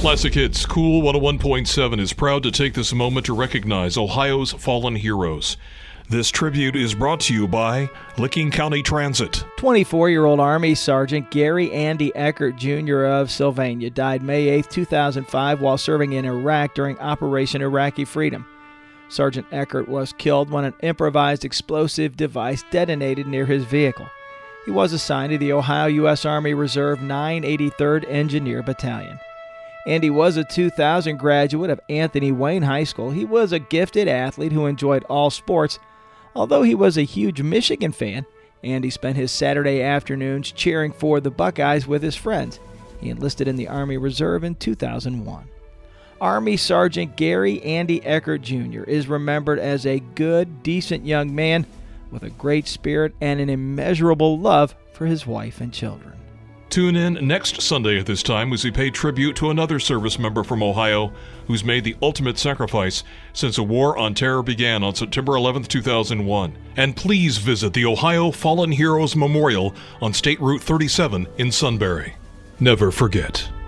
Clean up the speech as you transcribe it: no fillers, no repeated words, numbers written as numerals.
Classic Hits Cool 101.7 is proud to take this moment to recognize Ohio's fallen heroes. This tribute is brought to you by Licking County Transit. 24-year-old Army Sergeant Gary Andy Eckert Jr. of Sylvania died May 8, 2005 while serving in Iraq during Operation Iraqi Freedom. Sergeant Eckert was killed when an improvised explosive device detonated near his vehicle. He was assigned to the Ohio U.S. Army Reserve 983rd Engineer Battalion. Andy was a 2000 graduate of Anthony Wayne High School. He was a gifted athlete who enjoyed all sports. Although he was a huge Michigan fan, Andy spent his Saturday afternoons cheering for the Buckeyes with his friends. He enlisted in the Army Reserve in 2001. Army Sergeant Gary Andy Eckert Jr. is remembered as a good, decent young man with a great spirit and an immeasurable love for his wife and children. Tune in next Sunday at this time as we pay tribute to another service member from Ohio who's made the ultimate sacrifice since a war on terror began on September 11, 2001. And please visit the Ohio Fallen Heroes Memorial on State Route 37 in Sunbury. Never forget.